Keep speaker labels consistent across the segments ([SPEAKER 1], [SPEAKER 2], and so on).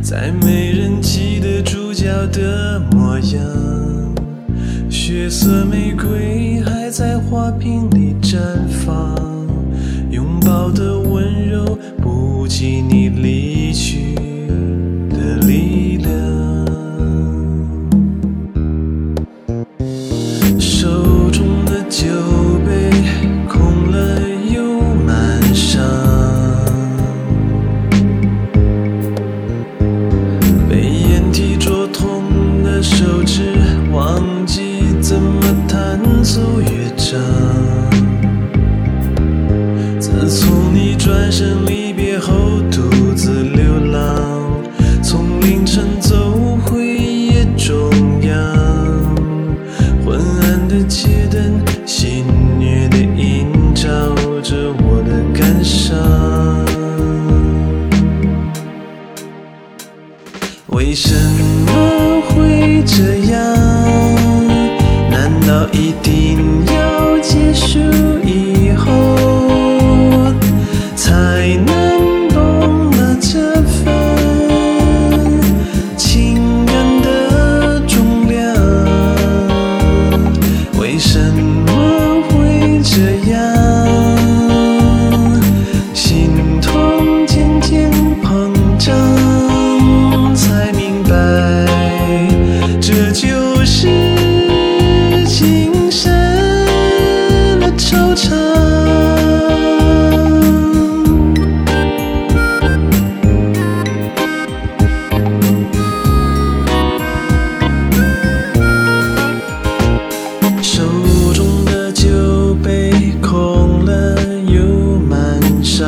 [SPEAKER 1] 再没人记得主角的模样，血色玫瑰还在花瓶里绽放，拥抱的温柔不及你离去的力量。手中的酒杯空了又满上，被烟蒂灼痛的手指忘记怎么弹奏乐章。自从你转身离别后独自流浪，从凌晨走回夜中央，昏暗的街灯，戏谑的映照着我的感伤。为什么会这样？难道一定要结束以后才能懂得这份情感的重量？为什么会这样？心痛渐渐膨胀，才明白这就是今生的惆怅。手中的酒杯空了又满上，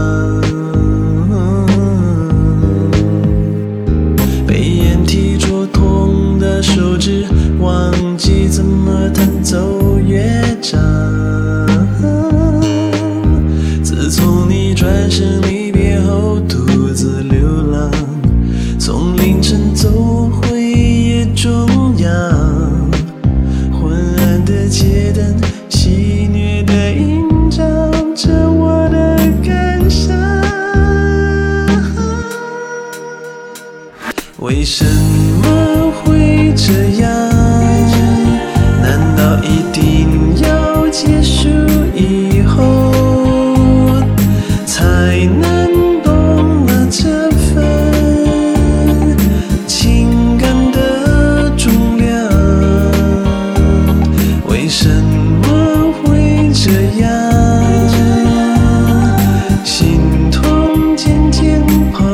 [SPEAKER 1] 被烟蒂灼痛的手指忘记怎么弹奏乐章。自从你转身离别后独自流浪，从凌晨走回夜中央，昏暗的街灯，戏谑的映照着我的感伤。为什么会这样？难道一定要结束以后才能懂得这份情感的重量？为什么会这样？心痛渐渐膨